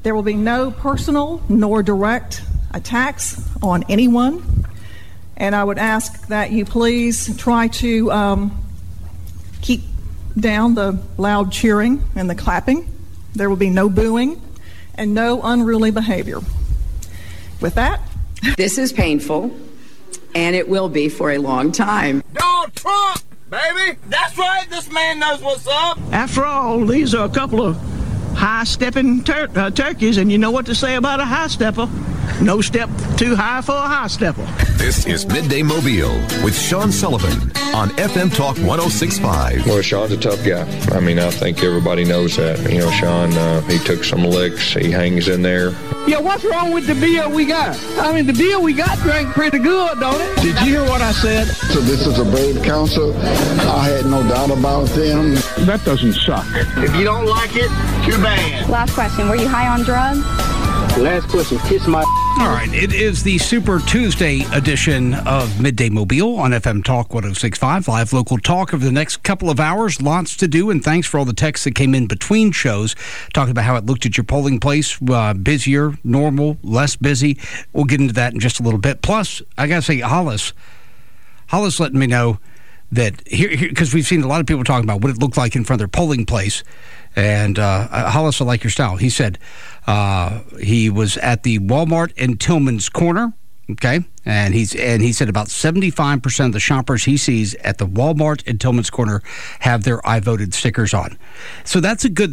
There will be no personal nor direct attacks on anyone. And I would ask that you please try to keep down the loud cheering and the clapping. There will be no booing and no unruly behavior. With that, this is painful, and it will be for a long time. Donald Trump, baby! That's right, this man knows what's up! After all, these are a couple of high-stepping turkeys, and you know what to say about a high-stepper. No step too high for a high-stepper. This is Midday Mobile with Sean Sullivan on FM Talk 106.5. Well, Sean's a tough guy. I mean, I think everybody knows that. You know, Sean, he took some licks. He hangs in there. Yeah, what's wrong with the beer we got? I mean, the beer we got drank pretty good, don't it? Did you hear what I said? So this is a brave council. I had no doubt about them. That doesn't suck. If you don't like it, too bad. Last question, were you high on drugs? Last question, kiss my... All right, it is the Super Tuesday edition of Midday Mobile on FM Talk 106.5, live local talk over the next couple of hours. Lots to do, and thanks for all the texts that came in between shows, talking about how it looked at your polling place, busier, normal, less busy. We'll get into that in just a little bit. Plus, I got to say, Hollis letting me know that here, because we've seen a lot of people talking about what it looked like in front of their polling place. And Hollis, I like your style. He said he was at the Walmart in Tillman's Corner, okay? And he said about 75% of the shoppers he sees at the Walmart in Tillman's Corner have their I voted stickers on. So that's a good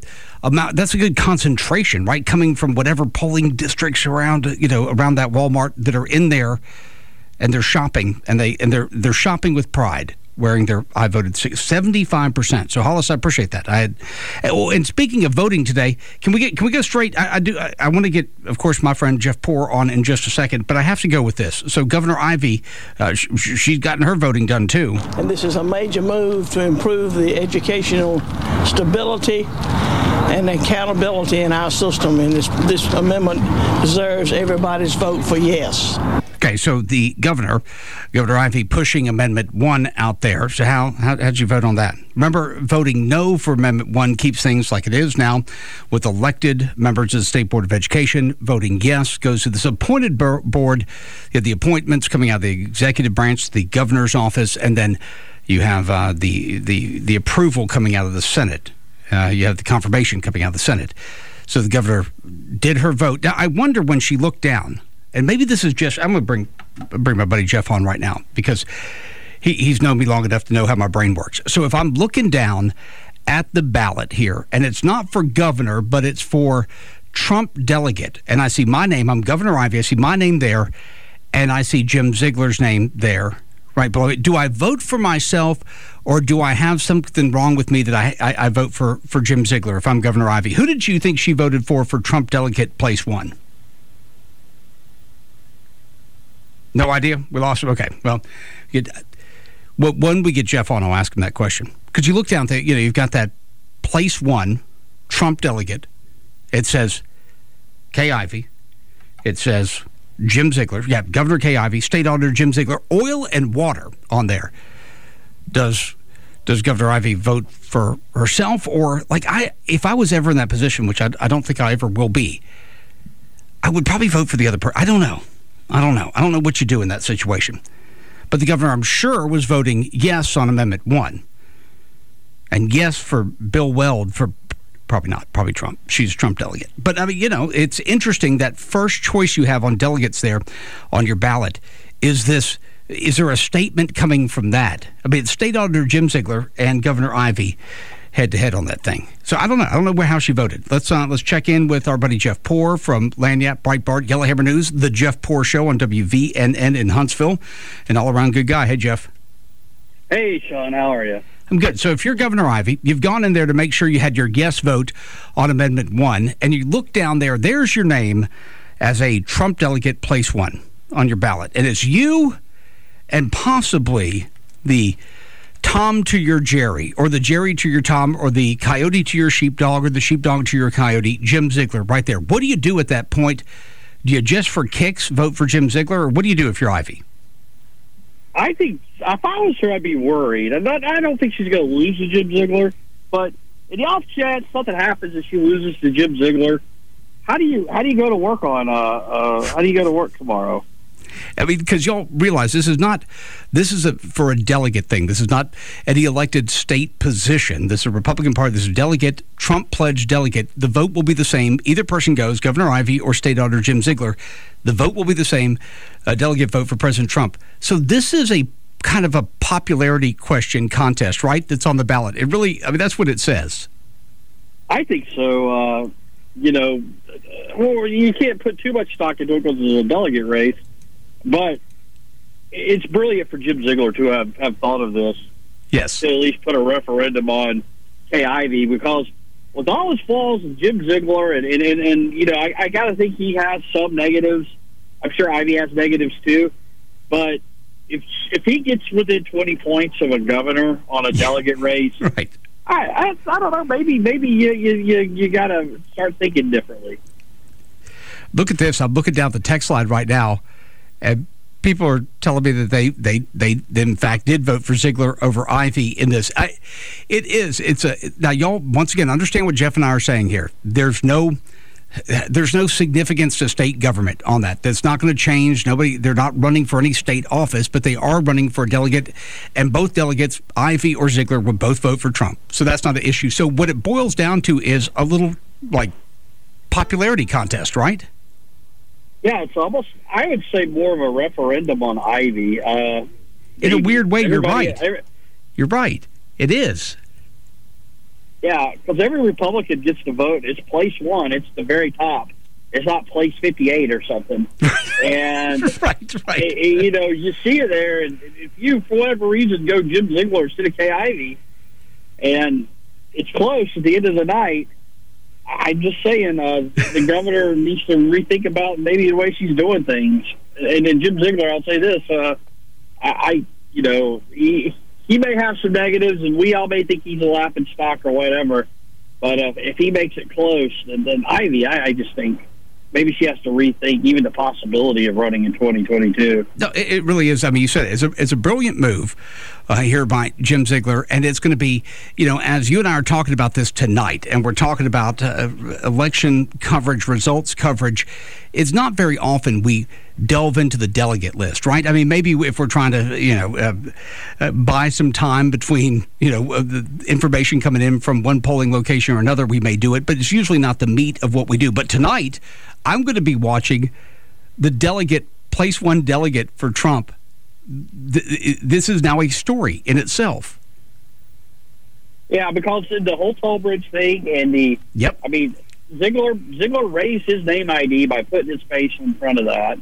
concentration, right? Coming from whatever polling districts around that Walmart that are in there, and they're shopping, and they're shopping with pride, wearing their I voted 75%. So Hollis, I appreciate that. And speaking of voting today, can we go straight? I want to get, of course, my friend Jeff Poore on in just a second, but I have to go with this. So Governor Ivey, she's gotten her voting done too. And this is a major move to improve the educational stability and accountability in our system. And this amendment deserves everybody's vote for yes. Okay, so the Governor Ivey, pushing Amendment 1 out there. So how'd you vote on that? Remember, voting no for Amendment 1 keeps things like it is now with elected members of the State Board of Education. Voting yes goes to this appointed board. You have the appointments coming out of the executive branch, the governor's office, and then you have the approval coming out of the Senate. You have the confirmation coming out of the Senate. So the governor did her vote. Now, I wonder when she looked down, and maybe this is just, I'm going to bring my buddy Jeff on right now, because he's known me long enough to know how my brain works. So if I'm looking down at the ballot here, and it's not for governor, but it's for Trump delegate, and I see my name, I'm Governor Ivey, I see my name there, and I see Jim Ziegler's name there, right below it. Do I vote for myself, or do I have something wrong with me that I vote for Jim Ziegler if I'm Governor Ivey? Who did you think she voted for Trump delegate place 1? No idea? We lost him? Okay. Well, when we get Jeff on, I'll ask him that question. Because you look down there, you've got that place 1, Trump delegate. It says Kay Ivey. It says Jim Ziegler. Yeah, Governor Kay Ivey, State Auditor Jim Ziegler, oil and water on there. Does Governor Ivey vote for herself? Or, if I was ever in that position, which I don't think I ever will be, I would probably vote for the other person. I don't know. I don't know what you do in that situation. But the governor, I'm sure, was voting yes on Amendment 1. And yes for Bill Weld, for probably Trump. She's a Trump delegate. But, it's interesting that first choice you have on delegates there on your ballot is there a statement coming from that? I mean, it's State Auditor Jim Ziegler and Governor Ivey head-to-head on that thing. So I don't know how she voted. Let's check in with our buddy Jeff Poore from Lagniappe, Breitbart, Yellowhammer News, the Jeff Poore Show on WVNN in Huntsville. An all-around good guy. Hey, Jeff. Hey, Sean. How are you? I'm good. So if you're Governor Ivey, you've gone in there to make sure you had your yes vote on Amendment 1, and you look down there's your name as a Trump delegate place 1 on your ballot. And it's you and possibly the Tom to your Jerry, or the Jerry to your Tom, or the coyote to your sheepdog, or the sheepdog to your coyote, Jim Ziegler, right there. What do you do at that point? Do you just for kicks vote for Jim Ziegler, or what do you do if you're Ivey? I think if I was her, I'd be worried. I don't think she's going to lose to Jim Ziegler, but in the off chance something happens and she loses to Jim Ziegler, how do you go to work on how do you go to work tomorrow? I mean, because y'all realize this is for a delegate thing. This is not any elected state position. This is a Republican Party. This is a delegate, Trump pledged delegate. The vote will be the same. Either person goes, Governor Ivey or State Auditor Jim Ziegler. The vote will be the same, delegate vote for President Trump. So this is a kind of a popularity question contest, right? That's on the ballot. It really, I mean, that's what it says. I think so. Well, you can't put too much stock into it because it's a delegate race. But it's brilliant for Jim Ziegler to have thought of this. Yes. To at least put a referendum on Kay Ivey, because with all his flaws of Jim Ziegler, and I got to think he has some negatives. I'm sure Ivey has negatives too. But if he gets within 20 points of a governor on a delegate race, right? I don't know. Maybe you got to start thinking differently. Look at this. I'm looking down the text line right now. And people are telling me that they in fact did vote for Ziegler over Ivey in this. Now y'all once again understand what Jeff and I are saying here. There's no significance to state government on that. That's not going to change. They're not running for any state office, but they are running for a delegate, and both delegates, Ivey or Ziegler, would both vote for Trump. So that's not an issue. So what it boils down to is a little like popularity contest, right? Yeah, it's almost, I would say, more of a referendum on Ivey. In a weird way, you're right. You're right. It is. Yeah, because every Republican gets to vote. It's place 1. It's the very top. It's not place 58 or something. And, right. You see it there, and if you, for whatever reason, go Jim Ziegler instead of Kay Ivey, and it's close at the end of the night, I'm just saying the governor needs to rethink about maybe the way she's doing things. And then Jim Ziegler, I'll say this: he may have some negatives, and we all may think he's a laughing stock or whatever. But if he makes it close, then Ivey, I just think maybe she has to rethink even the possibility of running in 2022. No, it really is. I mean, you said it's a brilliant move here by Jim Ziegler, and it's going to be, as you and I are talking about this tonight, and we're talking about election coverage, results coverage, it's not very often we delve into the delegate list, right? I mean, maybe if we're trying to, buy some time between, the information coming in from one polling location or another, we may do it, but it's usually not the meat of what we do. But tonight, I'm going to be watching the delegate, place 1 delegate for Trump. This is now a story in itself. Yeah, because the whole toll bridge thing and Yep. I mean, Ziegler raised his name ID by putting his face in front of that.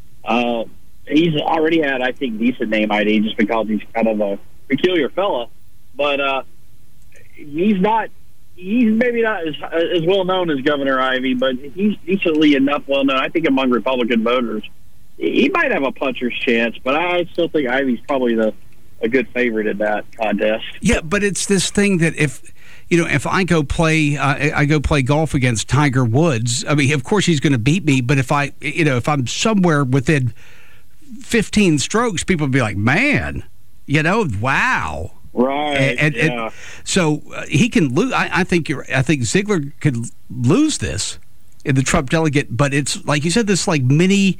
He's already had, I think, decent name ID just because he's kind of a peculiar fella. But he's maybe not as well known as Governor Ivey, but he's decently enough well known, I think, among Republican voters. He might have a puncher's chance, but I still think Ivey's probably a good favorite in that contest. Yeah, but it's this thing that if I go play golf against Tiger Woods, I mean, of course he's going to beat me. But if I'm somewhere within 15 strokes, people will be like, man, wow. Right. And so he can lose. I think Ziegler could lose this in the Trump delegate, but it's like you said, this like mini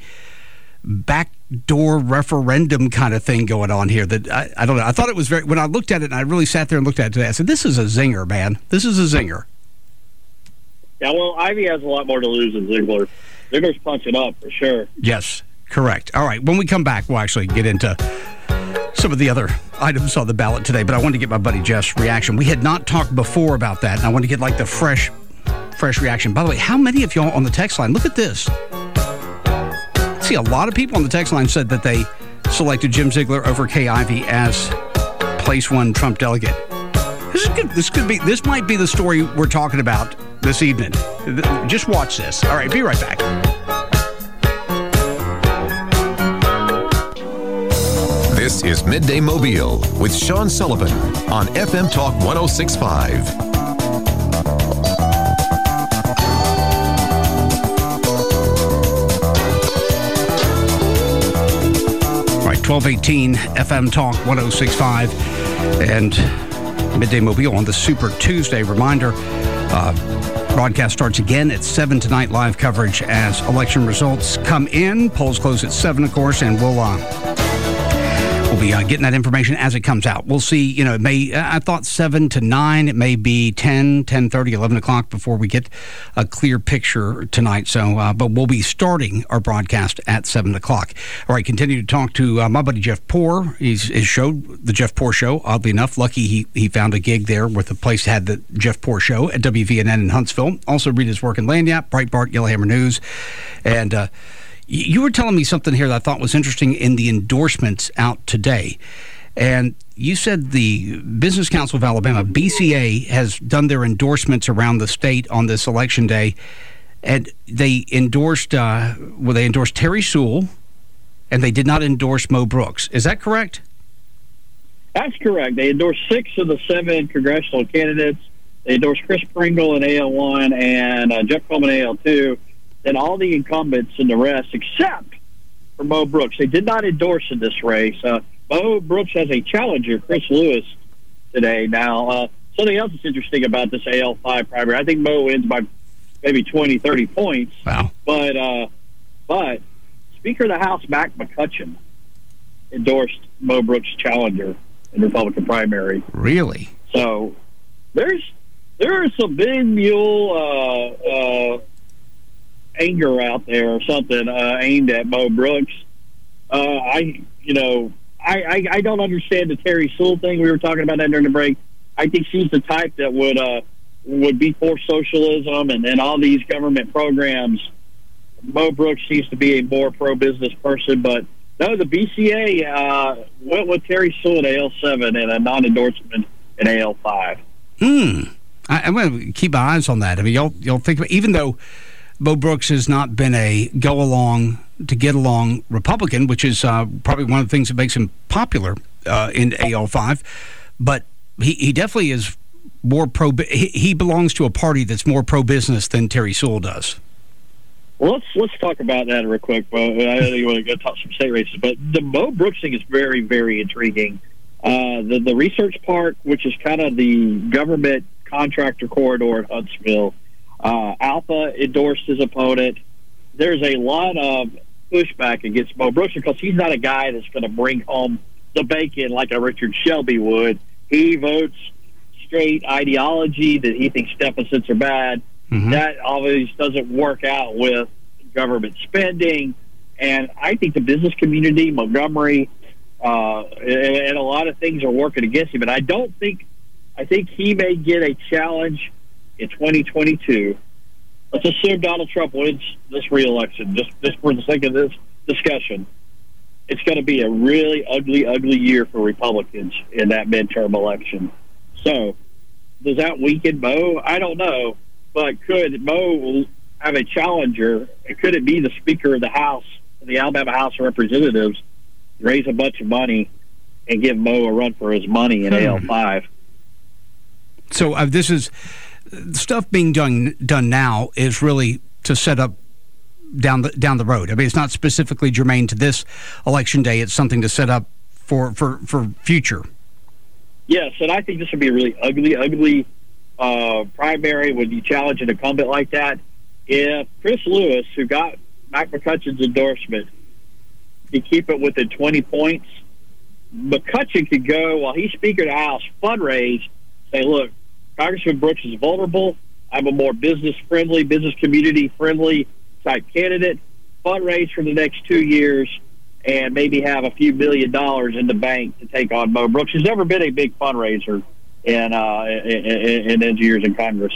backdoor referendum kind of thing going on here that I don't know. I thought it was when I looked at it and I really sat there and looked at it today, I said, this is a zinger, man. This is a zinger. Yeah, well, Ivey has a lot more to lose than Ziegler. Ziegler's punching up for sure. Yes, correct. All right, when we come back, we'll actually get into some of the other items on the ballot today, but I wanted to get my buddy Jeff's reaction. We had not talked before about that, and I wanted to get like the fresh reaction. By the way, how many of y'all on the text line, look at this. See, a lot of people on the text line said that they selected Jim Ziegler over Kay Ivey as place 1 Trump delegate. This is good. This might be the story we're talking about this evening. Just watch this. All right, be right back. This is Midday Mobile with Sean Sullivan on FM Talk 106.5. All right, 1218 FM Talk 106.5 and Midday Mobile on the Super Tuesday. Reminder, Broadcast starts again at 7 tonight. Live coverage as election results come in. Polls close at 7, of course, and we'll be getting that information as it comes out. We'll see. You know, it may. I thought 7 to 9. It may be 10, 10:30, 11 o'clock before we get a clear picture tonight. So, but we'll be starting our broadcast at 7 o'clock. All right. Continue to talk to my buddy Jeff Poor. His show, the Jeff Poor Show. Oddly enough, lucky he found a gig there with a place that had the Jeff Poor Show at WVNN in Huntsville. Also read his work in Lanyap, Breitbart, Yellowhammer News, and. You were telling me something here that I thought was interesting in the endorsements out today. And you said the Business Council of Alabama, BCA, has done their endorsements around the state on this election day. And they endorsed, they endorsed Terry Sewell, and they did not endorse Mo Brooks. Is that correct? That's correct. They endorsed 6 of the 7 congressional candidates. They endorsed Chris Pringle in AL1 and Jeff Coleman in AL2. And all the incumbents and the rest, except for Mo Brooks. They did not endorse in this race. Mo Brooks has a challenger, Chris Lewis, today. Now, something else that's interesting about this AL5 primary, I think Mo wins by maybe 20, 30 points. Wow. But Speaker of the House, Mac McCutcheon, endorsed Mo Brooks' challenger in the Republican primary. Really? So there is some big mule anger out there or something aimed at Mo Brooks. I don't understand the Terry Sewell thing. We were talking about that during the break. I think she's the type that would be for socialism and all these government programs. Mo Brooks seems to be a more pro-business person, but no, the BCA went with Terry Sewell in AL7 and a non-endorsement in AL5. I'm going to keep my eyes on that. I mean, y'all think about, even though Mo Brooks has not been a go-along to get-along Republican, which is probably one of the things that makes him popular in AL5. But he definitely is more he belongs to a party that's more pro-business than Terry Sewell does. Well, let's talk about that real quick. Well, I know you want to go talk some state races, but the Mo Brooks thing is very, very intriguing. The research park, which is kind of the government contractor corridor at Huntsville, Alpha endorsed his opponent. There's a lot of pushback against Mo Brooks because he's not a guy that's going to bring home the bacon like a Richard Shelby would. He votes straight ideology that he thinks deficits are bad. Mm-hmm. That obviously doesn't work out with government spending. And I think the business community, Montgomery, and a lot of things are working against him. And I think he may get a challenge in 2022. Let's assume Donald Trump wins this re-election, just for the sake of this discussion. It's going to be a really ugly year for Republicans in that midterm election. So, does that weaken Mo? I don't know. But could Mo have a challenger? Could it be the Speaker of the House, the Alabama House of Representatives, raise a bunch of money and give Mo a run for his money in AL5? So this is stuff being done now is really to set up down the road. I mean, it's not specifically germane to this election day. It's something to set up for future. Yes, and I think this would be a really ugly primary when you challenge an incumbent like that. If Chris Lewis, who got Mac McCutcheon's endorsement, could keep it within 20 points, McCutcheon could go, while he's Speaker of the House, fundraise, say, look, Congressman Brooks is vulnerable. I'm a more business community-friendly type candidate. Fundraise for the next 2 years and maybe have a few $1 billion in the bank to take on Mo Brooks, who's never been a big fundraiser in his years in Congress.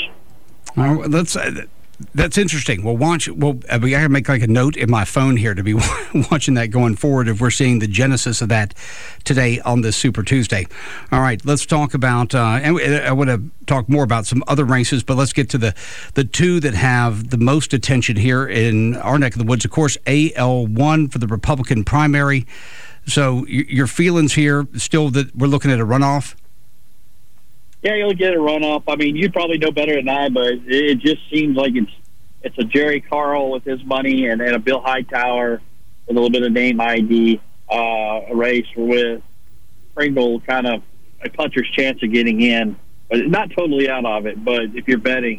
That's interesting. We got to make like a note in my phone here to be watching that going forward if we're seeing the genesis of that today on this Super Tuesday. All right, let's talk about, and I want to talk more about some other races, but let's get to the two that have the most attention here in our neck of the woods. Of course, AL1 for the Republican primary. So your feelings here, still that we're looking at a runoff? Yeah, you'll get a runoff. I mean, you probably know better than I, but it just seems like it's a Jerry Carl with his money and a Bill Hightower with a little bit of name ID race with Pringle kind of a puncher's chance of getting in. But not totally out of it, but if you're betting,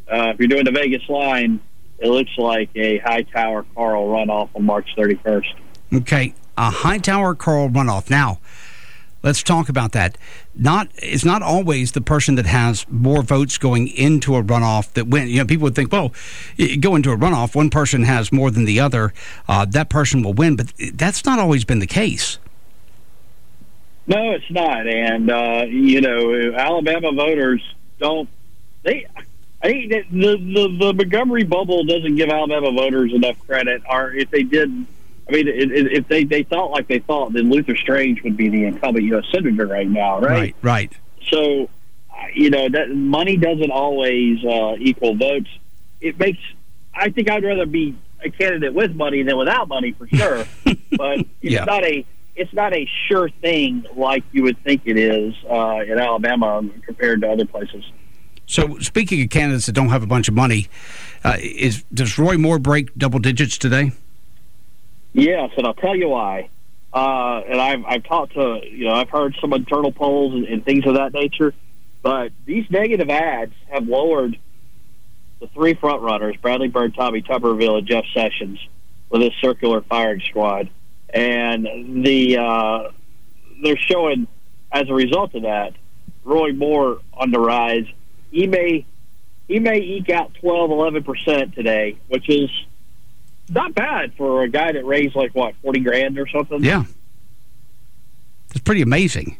if you're doing the Vegas line, it looks like a Hightower Carl runoff on March 31st. Okay, a Hightower Carl runoff. Now, let's talk about that. It's not always the person that has more votes going into a runoff that win. People would think, well, you go into a runoff, one person has more than the other, that person will win. But that's not always been the case. No, it's not. And, Alabama voters don't. I think that the Montgomery bubble doesn't give Alabama voters enough credit. Or if they did, if they thought like they thought, then Luther Strange would be the incumbent U.S. senator right now, right? Right. So, that money doesn't always equal votes. I think I'd rather be a candidate with money than without money for sure. But it's not a sure thing like you would think it is in Alabama compared to other places. So, speaking of candidates that don't have a bunch of money, does Roy Moore break double digits today? Yes, and I'll tell you why. And I've talked to, I've heard some internal polls and things of that nature, but these negative ads have lowered the three front runners, Bradley Byrd, Tommy Tuberville, and Jeff Sessions, with this circular firing squad. And they're showing, as a result of that, Roy Moore on the rise. He may eke out 12-11% today, which is not bad for a guy that raised $40,000 or something. Yeah, it's pretty amazing.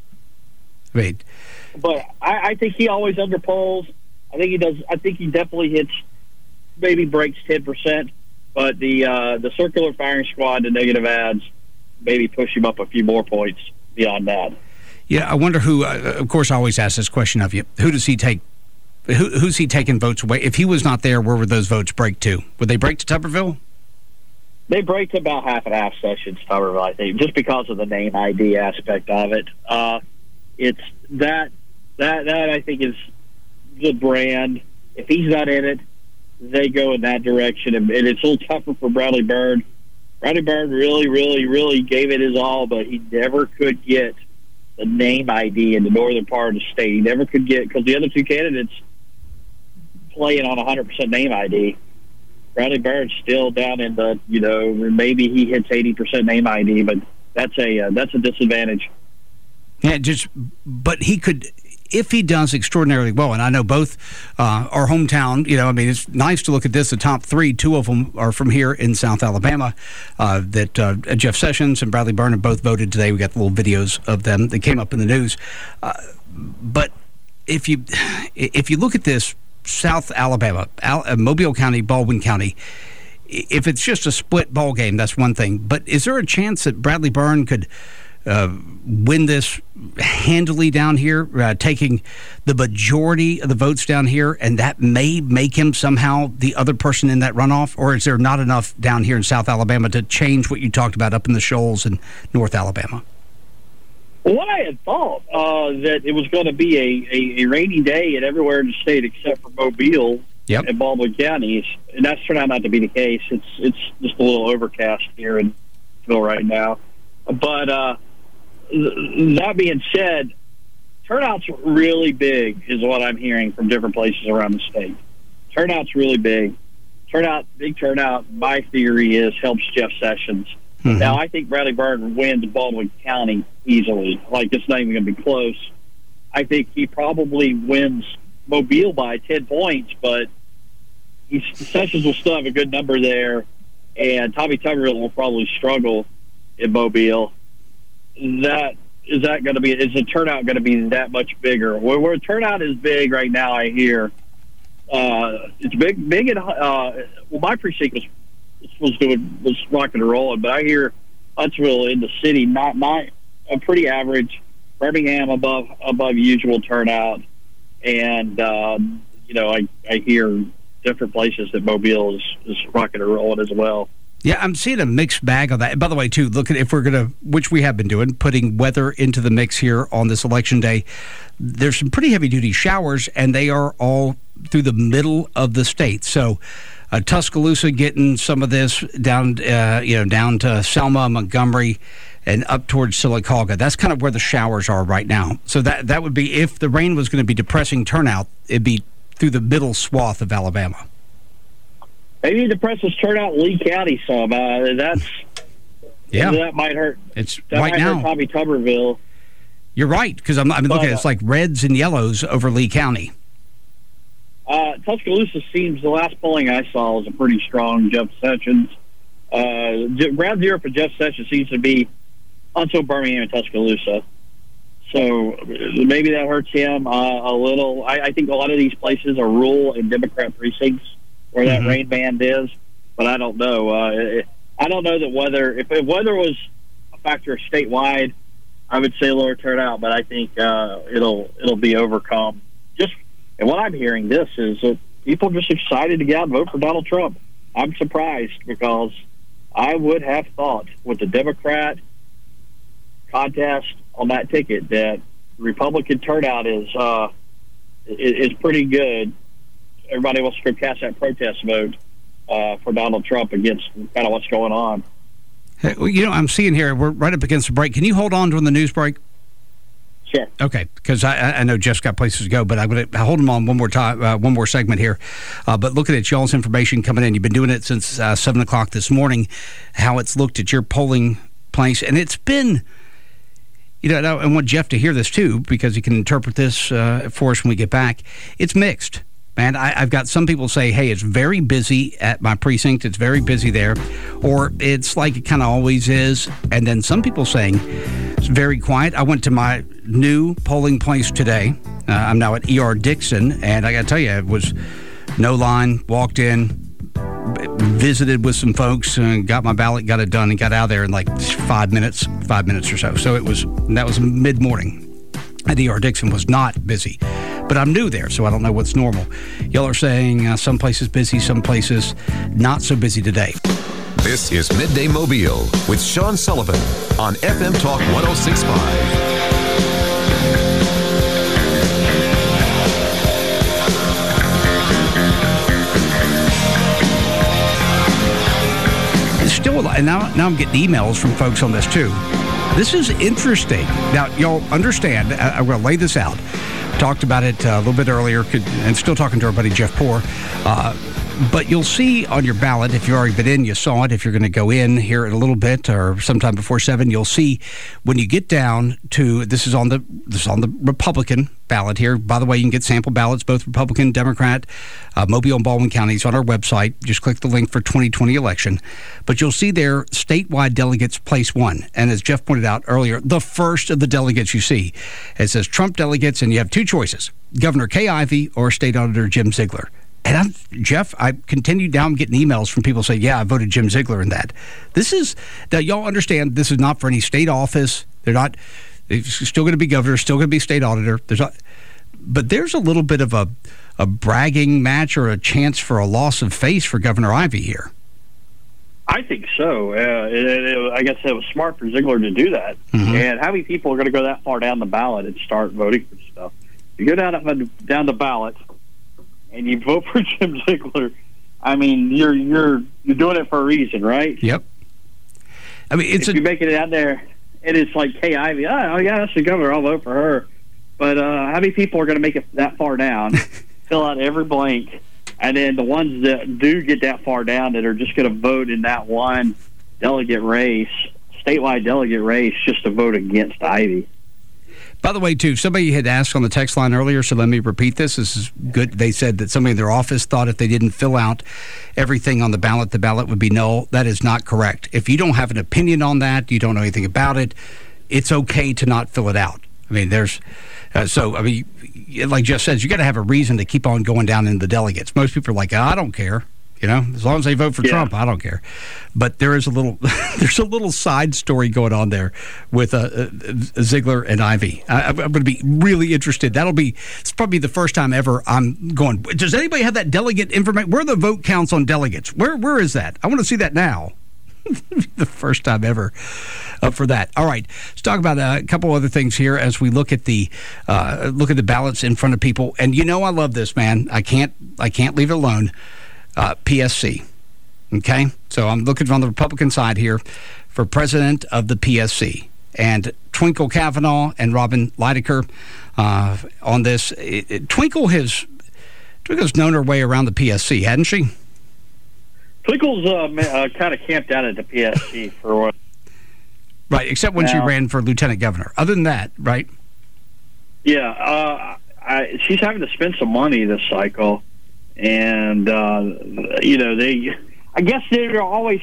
But I think he always underpolls. I think he does. I think he definitely hits, maybe breaks 10%. But the circular firing squad, the negative ads, maybe push him up a few more points beyond that. Yeah, I wonder who. Of course, I always ask this question of you: who does he take? Who's he taking votes away? If he was not there, where would those votes break to? Would they break to Tuberville? They break to about half and half Sessions, Tuberville, I think, just because of the name ID aspect of it. It's that I think is the brand. If he's not in it, they go in that direction, and it's a little tougher for Bradley Byrd. Bradley Byrd really, really, really gave it his all, but he never could get the name ID in the northern part of the state. He never could get, because the other two candidates playing on 100% name ID. Bradley Byrd's still down in the, maybe he hits 80% name ID, but that's a disadvantage. Yeah, but he could, if he does extraordinarily well, and I know both our hometown, it's nice to look at this. The top three, two of them are from here in South Alabama, that Jeff Sessions and Bradley Byrd have both voted today. We got the little videos of them that came up in the news. But if you look at this, South Alabama, Mobile County, Baldwin County, if it's just a split ball game, that's one thing. But is there a chance that Bradley Byrd could win this handily down here, taking the majority of the votes down here, and that may make him somehow the other person in that runoff? Or is there not enough down here in South Alabama to change what you talked about up in the Shoals and North Alabama? Well, what I had thought that it was going to be a rainy day and everywhere in the state except for Mobile and Baldwin counties, and that's turned out not to be the case. It's just a little overcast here in Nashville right now. But that being said, turnout's really big is what I'm hearing from different places around the state. Turnout's really big. Big turnout, my theory is, helps Jeff Sessions. Mm-hmm. Now, I think Bradley Byrd wins Baldwin County easily. It's not even going to be close. I think he probably wins Mobile by 10 points, but Sessions will still have a good number there, and Tommy Tuberville will probably struggle in Mobile. Is the turnout going to be that much bigger? Where turnout is big right now, I hear it's big in my precinct was rocking and rolling, but I hear Huntsville in the city not a pretty average. Birmingham above usual turnout, and I hear different places that Mobile is rocking and rolling as well. Yeah, I'm seeing a mixed bag of that. By the way, too, look at if we're going to, which we have been doing, putting weather into the mix here on this election day. There's some pretty heavy-duty showers, and they are all through the middle of the state. So Tuscaloosa getting some of this down to Selma, Montgomery, and up towards Sylacauga. That's kind of where the showers are right now. So that would be, if the rain was going to be depressing turnout, it'd be through the middle swath of Alabama. Maybe the press has turned out Lee County some. That might hurt. Right might now. Hurt Tommy Tuberville. You're right, because I'm looking at it, it's like reds and yellows over Lee County. Tuscaloosa seems, the last polling I saw was a pretty strong Jeff Sessions. Ground zero for Jeff Sessions seems to be until Birmingham and Tuscaloosa. So maybe that hurts him a little. I think a lot of these places are rural and Democrat precincts where that rain band is, but I don't know. I don't know that weather, if weather was a factor statewide, I would say lower turnout, but I think it'll be overcome. And what I'm hearing this is that people are just excited to get out and vote for Donald Trump. I'm surprised because I would have thought with the Democrat contest on that ticket that Republican turnout is pretty good. Everybody wants to cast that protest vote for Donald Trump against kind of what's going on. Hey, I'm seeing here, we're right up against the break. Can you hold on during the news break? Sure. Okay, because I know Jeff's got places to go, but I'm going to hold him on one more time, one more segment here. But looking at y'all's information coming in, you've been doing it since 7 o'clock this morning, how it's looked at your polling place. And it's been, I want Jeff to hear this too, because he can interpret this for us when we get back. It's mixed. Man, I've got some people say, hey, it's very busy at my precinct. It's very busy there. Or it's like it kind of always is. And then some people saying it's very quiet. I went to my new polling place today. I'm now at E.R. Dixon. And I got to tell you, it was no line, walked in, visited with some folks, and got my ballot, got it done, and got out of there in like 5 minutes or so. So that was mid-morning. At E.R. Dixon was not busy. But I'm new there, so I don't know what's normal. Y'all are saying some places busy, some places not so busy today. This is Midday Mobile with Sean Sullivan on FM Talk 106.5. Still, and now I'm getting emails from folks on this too. This is interesting. Now, y'all understand, I'm going to lay this out. Talked about it a little bit earlier, and still talking to our buddy Jeff Poore. But you'll see on your ballot, if you've already been in, you saw it. If you're going to go in here in a little bit or sometime before 7, you'll see when you get down to, this is on the Republican ballot here. By the way, you can get sample ballots, both Republican, Democrat, Mobile and Baldwin counties on our website. Just click the link for 2020 election. But you'll see there statewide delegates place 1. And as Jeff pointed out earlier, the first of the delegates you see, it says Trump delegates, and you have 2 choices, Governor Kay Ivey or State Auditor Jim Ziegler. And Jeff, I continued down getting emails from people saying, yeah, I voted Jim Ziegler in that. Now y'all understand this is not for any state office. They're still going to be governor, still going to be state auditor. But there's a little bit of a bragging match or a chance for a loss of face for Governor Ivey here. I think so. I guess it was smart for Ziegler to do that. Mm-hmm. And how many people are going to go that far down the ballot and start voting for stuff? You go down the ballot and you vote for Jim Ziegler, I mean, you're doing it for a reason, right? Yep. I mean, if you make it out there, and it's like Kay Ivey, oh yeah, that's the governor, I'll vote for her. But how many people are going to make it that far down, fill out every blank, and then the ones that do get that far down that are just going to vote in that one delegate race, statewide delegate race, just to vote against Ivey? By the way, too, somebody had asked on the text line earlier, so let me repeat this. This is good. They said that somebody in their office thought if they didn't fill out everything on the ballot would be null. That is not correct. If you don't have an opinion on that, you don't know anything about it, it's okay to not fill it out. I mean, like Jeff says, you got to have a reason to keep on going down in the delegates. Most people are like, I don't care. As long as they vote for Trump, I don't care. But there is there's a little side story going on there with Ziegler and Ivey. I'm going to be really interested. It's probably the first time ever I'm going, does anybody have that delegate information? Where are the vote counts on delegates? Where is that? I want to see that now. The first time ever for that. All right, let's talk about a couple other things here as we look at the ballots in front of people. And I love this, man. I can't leave it alone. PSC. Okay? So I'm looking on the Republican side here for president of the PSC. And Twinkle Kavanaugh and Robin Leidecker on this. Twinkle has Twinkle's known her way around the PSC, hadn't she? Twinkle's kind of camped out at the PSC for a while. Right, except when she ran for lieutenant governor. Other than that, right? Yeah, she's having to spend some money this cycle, and I guess they're always,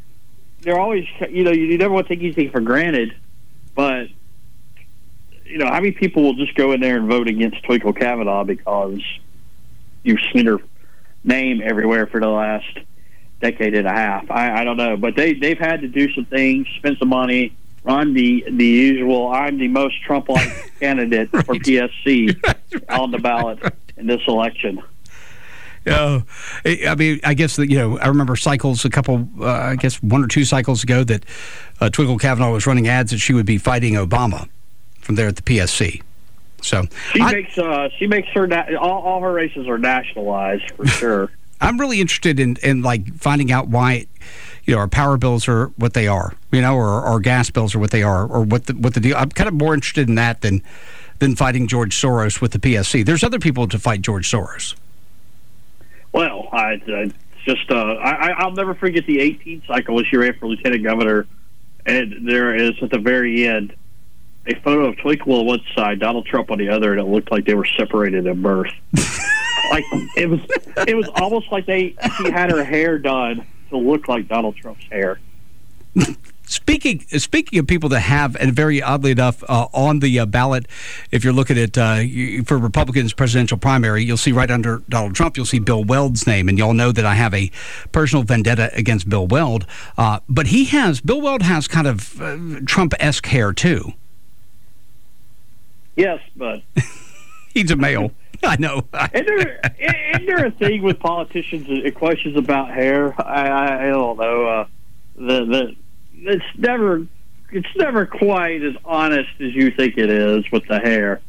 you never want to take anything for granted, but how many people will just go in there and vote against Twinkle Cavanaugh because you've seen her name everywhere for the last decade and a half? I don't know, but they've had to do some things, spend some money, run the usual I'm the most Trump-like candidate for PSC on the ballot in this election. I mean, I guess that, I remember cycles a couple, I guess 1 or 2 cycles ago that Twinkle Cavanaugh was running ads that she would be fighting Obama from there at the PSC. So she makes her all her races are nationalized for sure. I'm really interested in like finding out why, our power bills are what they are, or our gas bills are what they are, or what the deal. I'm kind of more interested in that than fighting George Soros with the PSC. There's other people to fight George Soros. Well, I'll never forget the 18th cycle when she ran for lieutenant governor, and there is at the very end a photo of Twinkle on one side, Donald Trump on the other, and it looked like they were separated at birth. Like it was almost like she had her hair done to look like Donald Trump's hair. Speaking of people that have, and very oddly enough, on the ballot, if you're looking at for Republicans' presidential primary, you'll see right under Donald Trump, you'll see Bill Weld's name, and y'all know that I have a personal vendetta against Bill Weld. But Bill Weld has kind of Trump-esque hair too. Yes, but he's a male. I know. Isn't there a thing with politicians and questions about hair? I don't know. It's never quite as honest as you think it is with the hair.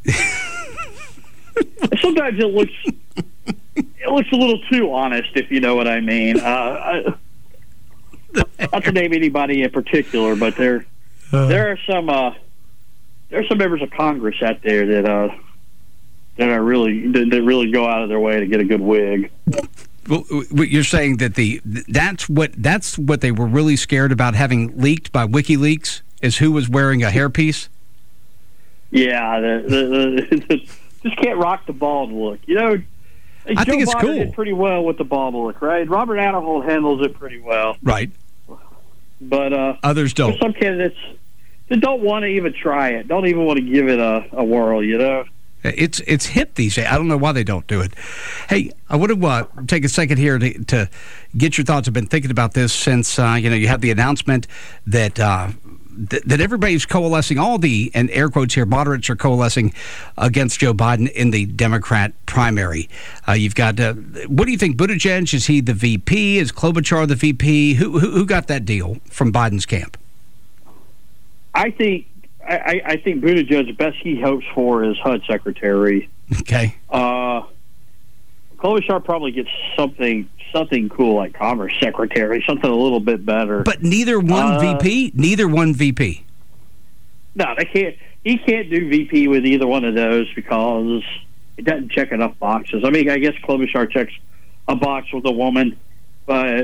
Sometimes it looks a little too honest, if you know what I mean. Not to name anybody in particular, but there are some members of Congress out there that really go out of their way to get a good wig. Well, you're saying that that's what they were really scared about having leaked by WikiLeaks is who was wearing a hairpiece? Yeah, just can't rock the bald look. I think it's cool. Did pretty well with the bald look, right? Robert Aderholt handles it pretty well, right? But others don't. Some candidates that don't want to even try it, don't even want to give it a whirl. It's hip these days. I don't know why they don't do it. Hey, I want to take a second here to get your thoughts. I've been thinking about this since you have the announcement that everybody's coalescing. All the, and air quotes here, moderates are coalescing against Joe Biden in the Democrat primary. You've got what do you think? Buttigieg, is he the VP? Is Klobuchar the VP? Who got that deal from Biden's camp? I think Buttigieg, the best he hopes for is HUD secretary. Okay. Klobuchar probably gets something cool like commerce secretary, something a little bit better. But neither one VP? Neither one VP? No, they can't. He can't do VP with either one of those because it doesn't check enough boxes. I mean, I guess Klobuchar checks a box with a woman, but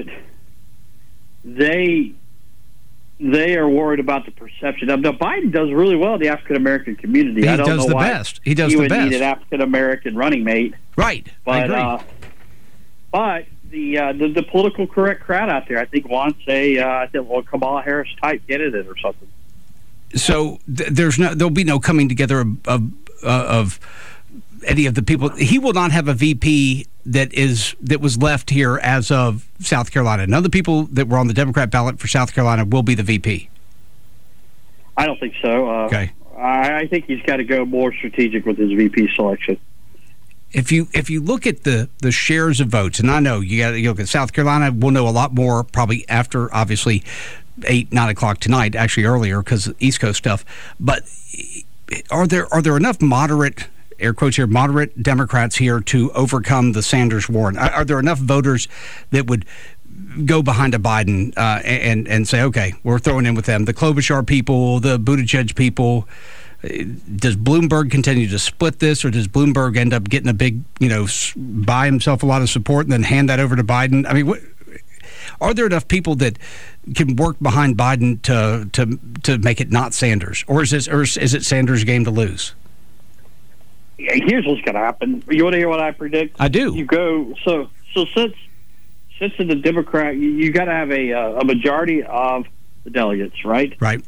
they are worried about the perception. Now, Biden does really well in the African-American community. He does the best. He does the best. He would need an African-American running mate. Right. But, I agree. But the political correct crowd out there, I think, wants a Kamala Harris-type candidate or something. So there'll be no coming together of any of the people. He will not have a VP that was left here as of South Carolina. None of the people that were on the Democrat ballot for South Carolina will be the VP. I don't think so. Okay. I think he's got to go more strategic with his VP selection. If you look at the shares of votes, and I know you look at South Carolina, we'll know a lot more probably after, obviously, 8, 9 o'clock tonight, actually earlier because of East Coast stuff. But are there enough moderate, air quotes here, moderate Democrats here to overcome the Sanders-Warren? Are there enough voters that would go behind a Biden and say, okay, we're throwing in with them? The Klobuchar people, the Buttigieg people, Does Bloomberg continue to split this, or does Bloomberg end up getting a big, buy himself a lot of support and then hand that over to Biden? I mean, are there enough people that can work behind Biden to make it not Sanders, or is it Sanders' game to lose? Here's what's going to happen. You want to hear what I predict? I do. You go so since in the Democrat, you got to have a majority of the delegates, right? Right.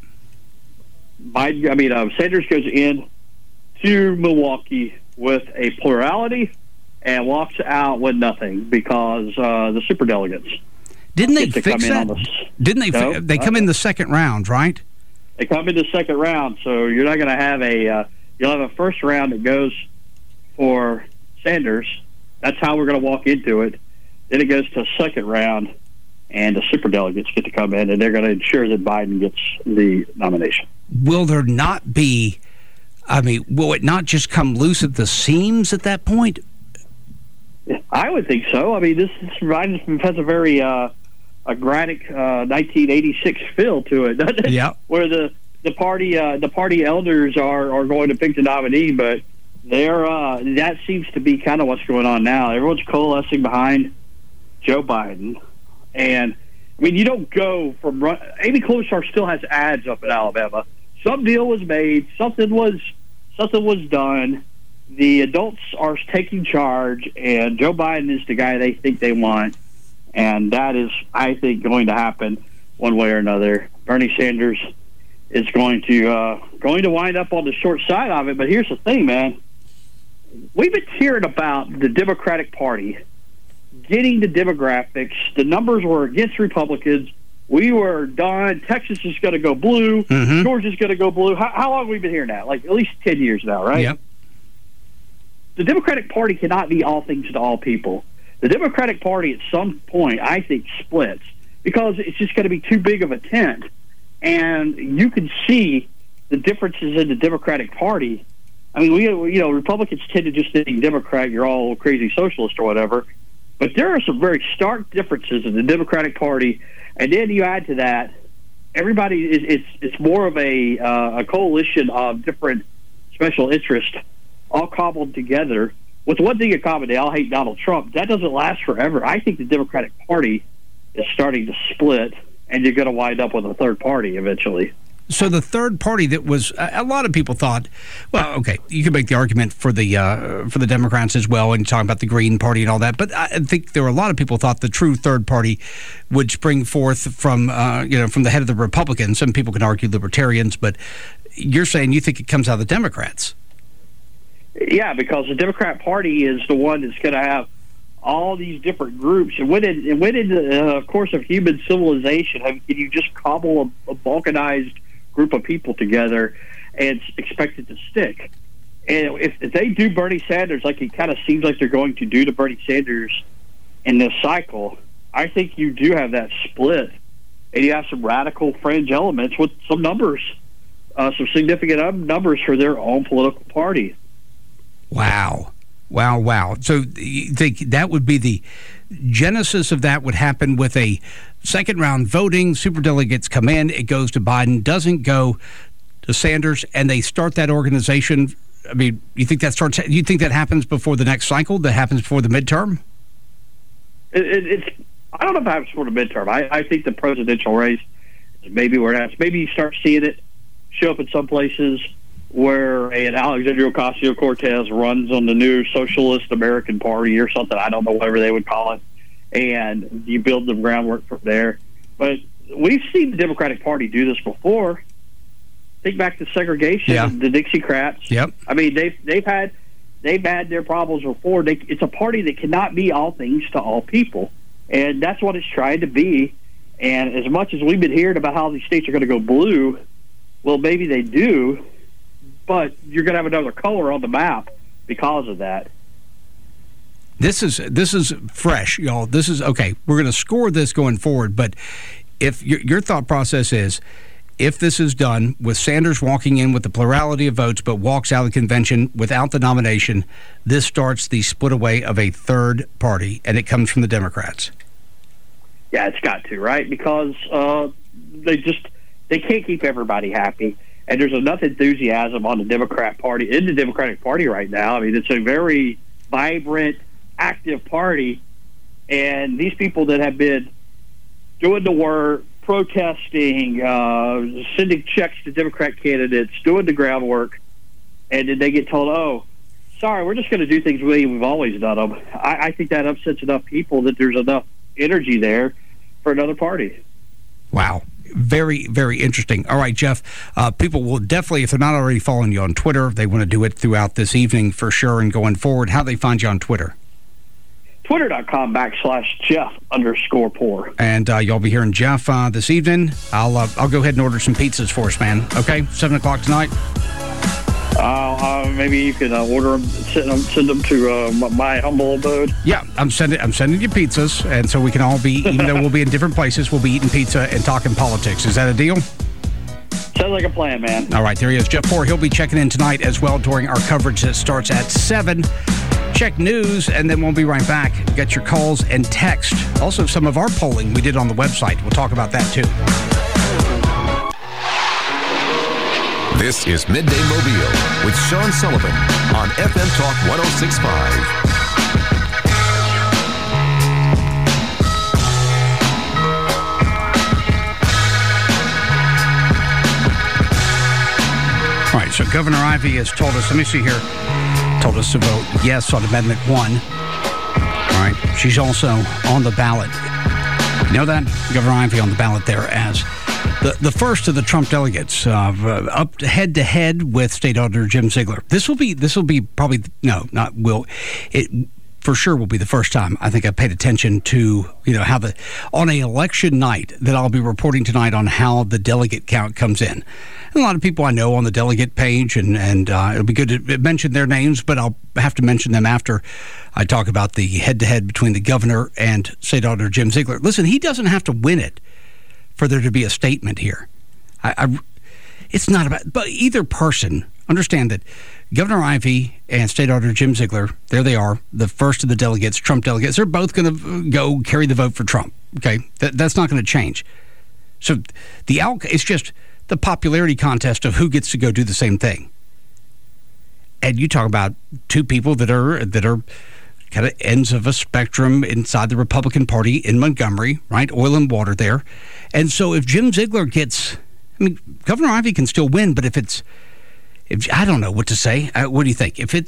Sanders goes in to Milwaukee with a plurality and walks out with nothing because the superdelegates. Didn't they fix that? Didn't they? No, they come in the second round, right? They come in the second round, so you're not going to have you'll have a first round that goes for Sanders. That's how we're going to walk into it. Then it goes to a second round, and the superdelegates get to come in, and they're going to ensure that Biden gets the nomination. Will there not be, will it not just come loose at the seams at that point? I would think so. This Biden has a very aggressive 1986 feel to it, doesn't it? Yeah. Where the party elders are going to pick the nominee, but that seems to be kind of what's going on now. Everyone's coalescing behind Joe Biden, and you don't go from Amy Klobuchar still has ads up in Alabama. Some deal was made, something was done. The adults are taking charge, and Joe Biden is the guy they think they want, and that is, I think, going to happen one way or another. Bernie Sanders is going to wind up on the short side of it. But here's the thing, man. We've been hearing about the Democratic Party getting the demographics. The numbers were against Republicans. We were done. Texas is going to go blue. Mm-hmm. Georgia's going to go blue. How long have we been hearing that? Like at least 10 years now, right? Yep. The Democratic Party cannot be all things to all people. The Democratic Party at some point, I think, splits because it's just going to be too big of a tent. And you can see the differences in the Democratic Party. Republicans tend to just think Democrat, you're all crazy socialist or whatever. But there are some very stark differences in the Democratic Party. And then you add to that, everybody it's more of a coalition of different special interests all cobbled together with one thing in common. They all hate Donald Trump. That doesn't last forever. I think the Democratic Party is starting to split, and you're going to wind up with a third party eventually. So the third party that was a lot of people thought, well, okay, you could make the argument for the Democrats as well, and talking about the Green Party and all that. But I think there were a lot of people thought the true third party would spring forth from the head of the Republicans. Some people can argue libertarians, but you're saying you think it comes out of the Democrats. Yeah, because the Democrat Party is the one that's going to have all these different groups. And when in the course of human civilization, can you just cobble a balkanized group of people together and expect it to stick? And if they do Bernie Sanders like it kind of seems like they're going to do to Bernie Sanders in this cycle, I think you do have that split. And you have some radical fringe elements with some numbers, some significant numbers for their own political party. Wow. So you think that would be the genesis of that would happen with a second round voting, superdelegates come in, it goes to Biden, doesn't go to Sanders, and they start that organization. You think that happens before the next cycle, that happens before the midterm? I don't know if it happens before the midterm. I think the presidential race is maybe where it happens. Maybe you start seeing it show up in some places where an Alexandria Ocasio-Cortez runs on the new Socialist American Party or something. I don't know, whatever they would call it. And you build the groundwork from there. But we've seen the Democratic Party do this before. Think back to segregation, the Dixiecrats. Yep. They've had their problems before. It's a party that cannot be all things to all people. And that's what it's trying to be. And as much as we've been hearing about how these states are going to go blue, well, maybe they do, but you're going to have another color on the map because of that. This is fresh, y'all. This is okay. We're going to score this going forward, but if your thought process is, if this is done with Sanders walking in with the plurality of votes but walks out of the convention without the nomination, this starts the split away of a third party, and it comes from the Democrats. Yeah, it's got to, right? Because they can't keep everybody happy. And there's enough enthusiasm on the Democratic Party right now. I mean, it's a very vibrant, active party. And these people that have been doing the work, protesting, sending checks to Democrat candidates, doing the groundwork, and then they get told, oh, sorry, we're just going to do things the way we've always done them. I think that upsets enough people that there's enough energy there for another party. Wow. Very, very interesting. All right, Jeff, people will definitely, if they're not already following you on Twitter, they want to do it throughout this evening for sure and going forward. How do they find you on Twitter? Twitter.com/Jeff_Poor. And you'll be hearing Jeff this evening. I'll go ahead and order some pizzas for us, man. Okay? 7 o'clock tonight? Maybe you can order them, send them to my humble abode. Yeah, I'm sending you pizzas, and so we can all be, even though we'll be in different places, we'll be eating pizza and talking politics. Is that a deal? Sounds like a plan, man. All right, there he is, Jeff Poor. He'll be checking in tonight as well during our coverage that starts at 7. Check news, and then we'll be right back. Get your calls and text. Also, some of our polling we did on the website. We'll talk about that, too. This is Midday Mobile with Sean Sullivan on FM Talk 106.5. All right, so Governor Ivey has told us, let me see here, told us to vote yes on Amendment 1. All right, she's also on the ballot. You know that? Governor Ivey on the ballot there as the first of the Trump delegates up head-to-head with State Auditor Jim Ziegler. This will be probably, no, not will, it for sure will be the first time I think I paid attention to, how on an election night that I'll be reporting tonight on how the delegate count comes in. And a lot of people I know on the delegate page, and it'll be good to mention their names, but I'll have to mention them after I talk about the head-to-head between the governor and State Auditor Jim Ziegler. Listen, he doesn't have to win it for there to be a statement here. It's not about, but either person, understand that Governor Ivey and State Auditor Jim Ziegler, there they are, the first of the delegates, Trump delegates, they're both going to go carry the vote for Trump, okay? That's not going to change. So it's just the popularity contest of who gets to go do the same thing. And you talk about two people that are kind of ends of a spectrum inside the Republican Party in Montgomery, right? Oil and water there. And so if Jim Ziegler gets, Governor Ivey can still win, but if I don't know what to say. What do you think? If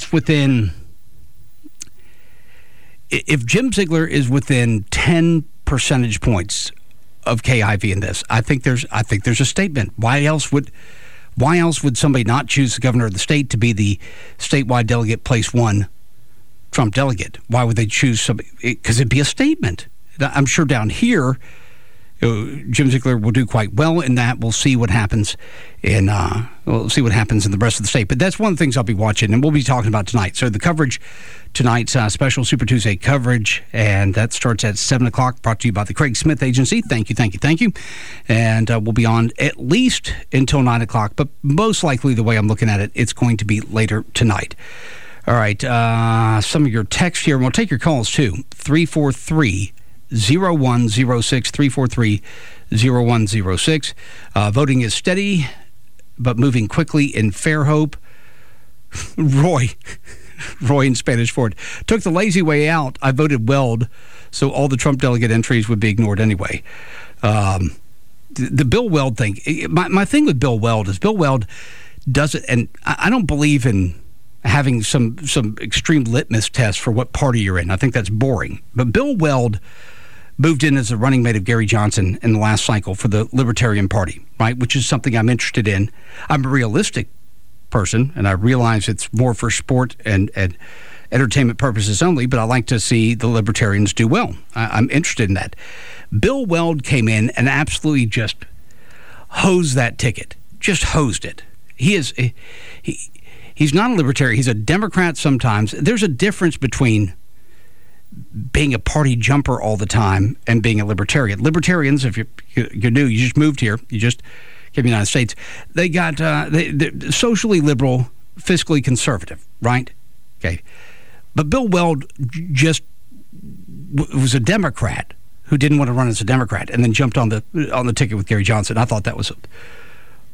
Jim Ziegler is within 10 percentage points of Kay Ivey in this, I think there's a statement. Why else would somebody not choose the governor of the state to be the statewide delegate, place one Trump delegate? Why would they choose somebody? Because it'd be a statement. I'm sure down here, Jim Ziegler will do quite well in that. We'll see what happens in the rest of the state. But that's one of the things I'll be watching, and we'll be talking about tonight. So the coverage tonight's special Super Tuesday coverage, and that starts at 7 o'clock, brought to you by the Craig Smith Agency. Thank you. And we'll be on at least until 9 o'clock, but most likely, the way I'm looking at it, it's going to be later tonight. All right, some of your texts here, and we'll take your calls too. 343-0106, 343-0106. Voting is steady, but moving quickly in Fairhope. Roy in Spanish Fort. Took the lazy way out. I voted Weld, so all the Trump delegate entries would be ignored anyway. The Bill Weld thing, my thing with Bill Weld is Bill Weld does it, and I don't believe in having some extreme litmus test for what party you're in. I think that's boring. But Bill Weld moved in as a running mate of Gary Johnson in the last cycle for the Libertarian Party, right, which is something I'm interested in. I'm a realistic person, and I realize it's more for sport and entertainment purposes only, but I like to see the Libertarians do well. I'm interested in that. Bill Weld came in and absolutely just hosed that ticket, just hosed it. He's not a Libertarian. He's a Democrat sometimes. There's a difference between being a party jumper all the time and being a Libertarian. Libertarians, if you're new, you just moved here, you just came to the United States, they got they're socially liberal, fiscally conservative, right? Okay. But Bill Weld just was a Democrat who didn't want to run as a Democrat and then jumped on the ticket with Gary Johnson. I thought that was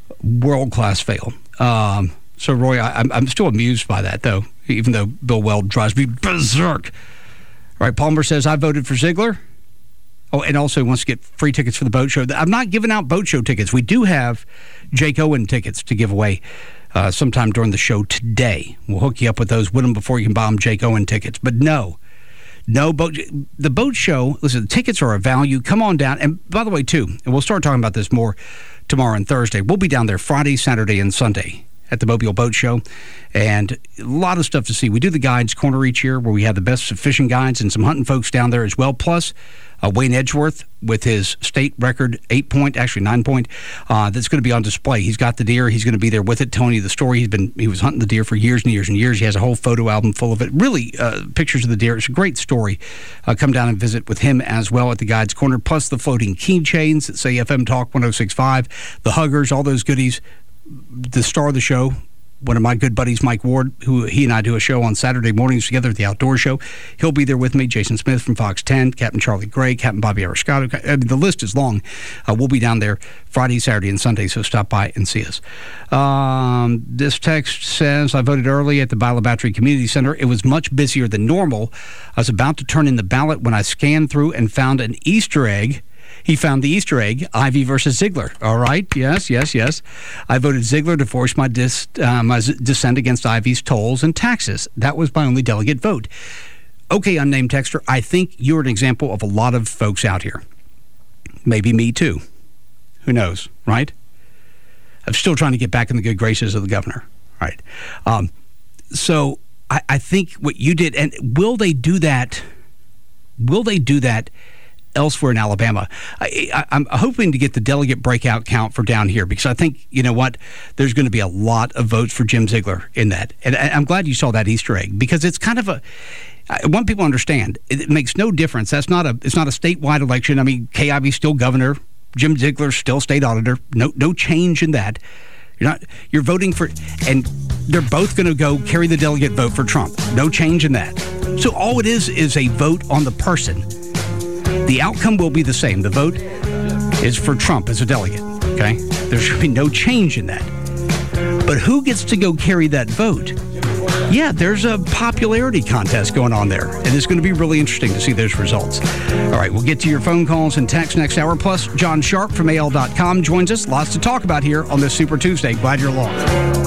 World-class fail. So, Roy, I'm still amused by that, though, even though Bill Weld drives me berserk. All right, Palmer says, I voted for Ziegler. Oh, and also wants to get free tickets for the boat show. I'm not giving out boat show tickets. We do have Jake Owen tickets to give away sometime during the show today. We'll hook you up with those. Win them before you can buy them Jake Owen tickets. But no the boat show, listen, the tickets are a value. Come on down. And by the way, too, and we'll start talking about this more tomorrow and Thursday. We'll be down there Friday, Saturday, and Sunday at the Mobile Boat Show, and a lot of stuff to see. We do the Guides Corner each year where we have the best fishing guides and some hunting folks down there as well, plus Wayne Edgeworth with his state record 9-point, that's going to be on display. He's got the deer. He's going to be there with it, telling you the story. He was hunting the deer for years and years and years. He has a whole photo album full of it. Really, pictures of the deer. It's a great story. Come down and visit with him as well at the Guides Corner, plus the floating keychains that say FM Talk 106.5, the huggers, all those goodies. The star of the show, one of my good buddies, Mike Ward, who he and I do a show on Saturday mornings together at the Outdoor Show. He'll be there with me. Jason Smith from Fox 10, Captain Charlie Gray, Captain Bobby Arriscato. I mean, the list is long. We'll be down there Friday, Saturday, and Sunday, so stop by and see us. This text says, I voted early at the Bila Battery Community Center. It was much busier than normal. I was about to turn in the ballot when I scanned through and found an Easter egg. He found the Easter egg, Ivey versus Ziegler. All right, yes. I voted Ziegler to force my dissent against Ivey's tolls and taxes. That was my only delegate vote. Okay, unnamed texter, I think you're an example of a lot of folks out here. Maybe me too. Who knows, right? I'm still trying to get back in the good graces of the governor, right? So I think what you did, and will they do that elsewhere in Alabama? I'm hoping to get the delegate breakout count for down here, because I think, you know what, there's going to be a lot of votes for Jim Ziegler in that. And I'm glad you saw that Easter egg, because it's kind of I want people to understand, it makes no difference. It's not a statewide election. I mean, Kay Ivey's still governor. Jim Ziegler's still state auditor. No change in that. You're voting for, and they're both going to go carry the delegate vote for Trump. No change in that. So all it is a vote on the person. The outcome will be the same. The vote is for Trump as a delegate, okay? There should be no change in that. But who gets to go carry that vote? Yeah, there's a popularity contest going on there, and it's going to be really interesting to see those results. All right, we'll get to your phone calls and texts next hour. Plus, John Sharp from AL.com joins us. Lots to talk about here on this Super Tuesday. Glad you're along.